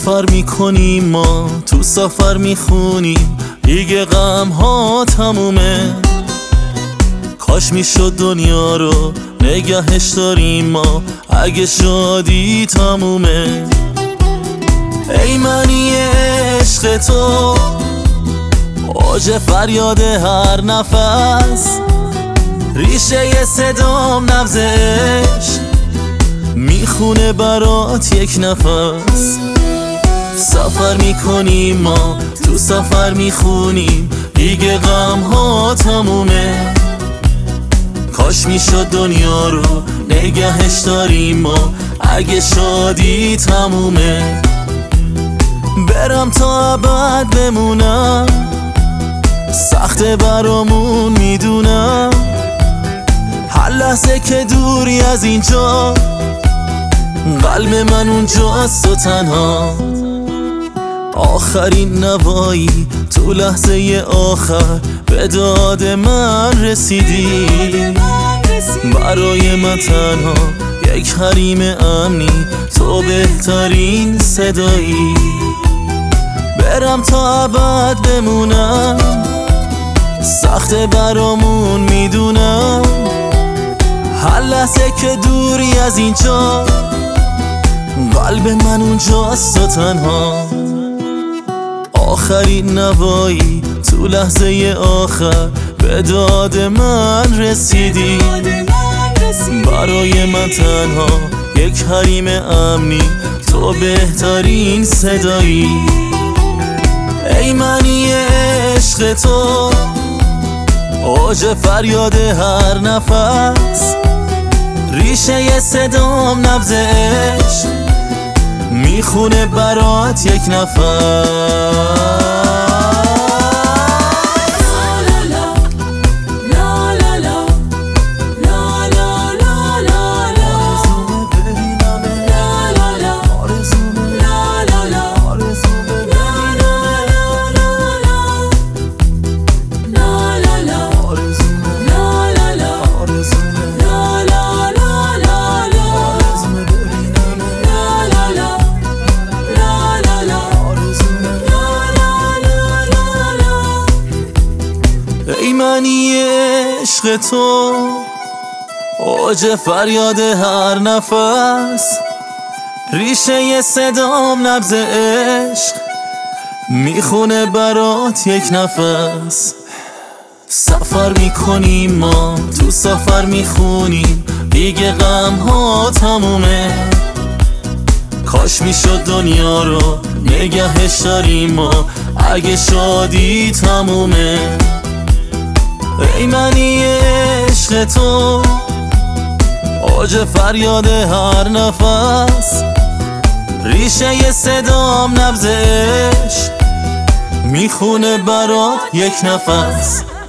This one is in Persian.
سفر میکنیم ما تو سفر میخونیم دیگه غم ها تمومه. کاش میشد دنیا رو نگهش داریم ما اگه شادی تمومه. ای منی عشق تو اوج فریاد هر نفس، ریشه صدام نبض عشق میخونه برات یک نفس. سفر میکنیم ما تو سفر میخونیم دیگه غم ها تمومه. کاش میشد دنیا رو نگهش داریم ما اگه شادی تمومه. برم تا ابد بمونم سخته برامون میدونم، هر لحظه که دوری از اینجا قلب من اونجاست و تنها. آخرین نوایی تو لحظه آخر به داد من رسیدی، برای من تنها یک حریم امنی تو بهترین صدایی. برم تا ابد بمونم سخته برامون میدونم، هر لحظه که دوری از اینجا قلب من اونجاست و تنها. آخرین نوایی تو لحظه آخر به داد من رسیدی، برای من تنها یک حریم امنی تو بهترین صدایی. ای منی عشق تو اوج فریاد هر نفس، ریشه صدام نبض عشق میخونه برات یک نفس. ای منی عشق تو اوج فریاد هر نفس، ریشه صدام نبض عشق میخونه برات یک نفس. سفر میکنیم ما تو سفر میخونیم دیگه غم ها تمومه. کاش میشد دنیا رو نگهش داریم ما اگه شادی تمومه. ای منی عشق تو اوج فریاد هر نفس، ریشه صدام نبض عشق میخونه برات یک نفس.